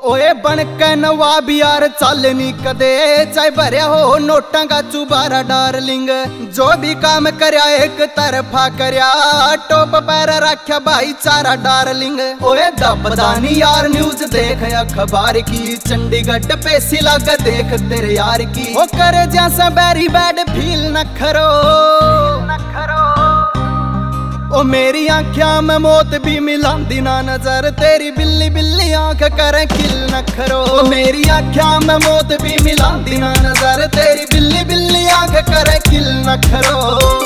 ओए बन के नवाब यार चल नी कदे, चाहे भरया हो नोटा का चुबारा डार्लिंग। जो भी काम करया एक तरफा करया, टॉप पैर रखा भाईचारा डार्लिंग। ओए दबदानी यार न्यूज देख अखबार की, चंडीगढ़ पे सिलाग देख तेरे यार की। ओ करे जैसा बैरी बैड फील न करो, ओ मेरी आँखियां में मौत भी मिलांदी ना नजर, तेरी बिल्ली बिल्ली आंख करे किल न करो। ओ मेरी आँखियां में मौत भी मिलांदी ना नजर, तेरी बिल्ली बिल्ली आंख करे किल न करो।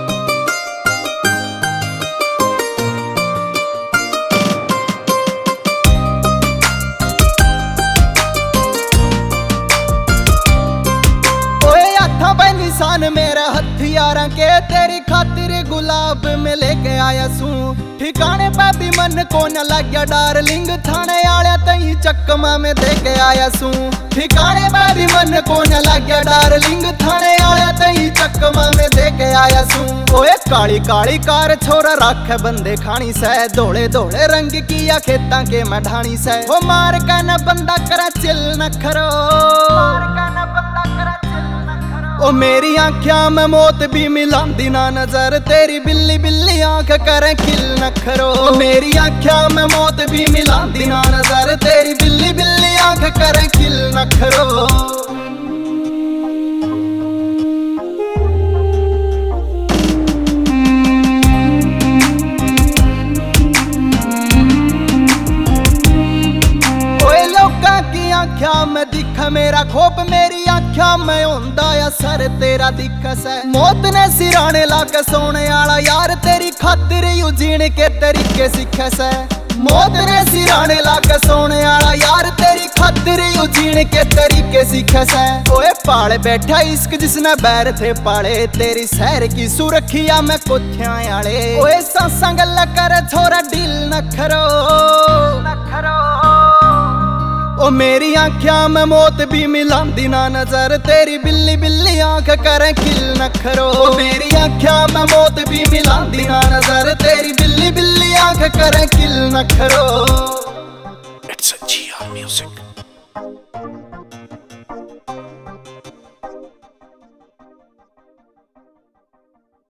निशान मेरा हथियारा के, तेरी खातिर गुलाब में लेके आया सू। ठिकाने पे भी मन को न लग गया डार्लिंग, थाने आया तई चकमा में दे के आया सू। ठिकाने पे भी मन को न लग गया डार्लिंग, थाने आया तई चकमा में दे के आया सू। ओए काली काली कार छोरा रख बंदे खानी से, धोले धोले रंग किया खेता के मढ़ानी से। वो मार का न बंदा करा चिल न करो, ओ मेरी आँखियां में मौत भी मिलांदी ना नजर, तेरी बिल्ली बिल्ली आंख करे किल न करो। ओ मेरी आँखियां में मौत भी मिलांदी ना नजर, तेरी बिल्ली बिल्ली आंख करे किल न करो। आँखियां में दिखा मेरा खोप, मेरी आँखियां में होंदा असर तेरा दिखस है। मौत ने सिराने लाके सोने आला यार, तेरी खातिर यू जीने के तरीके सिखस है। मौत ने सिराने लाके सोने आला यार, तेरी खातिर यू जीने के तरीके सिखस है। ओए पाले बैठा इश्क जिसने बैर थे पाले, तेरी सैर की सुरखिया में कुत्थियां आले। ओए सांसा गल्ला कर छोरा डील न करो, ओ मेरी आँखियां में मौत भी मिलांदी ना नजर, तेरी बिल्ली बिल्ली आंख करे किल न करो। ओ मेरी आँखियां में मौत भी मिलांदी ना नजर, तेरी बिल्ली बिल्ली आंख करे किल न करो। It's a GR Music.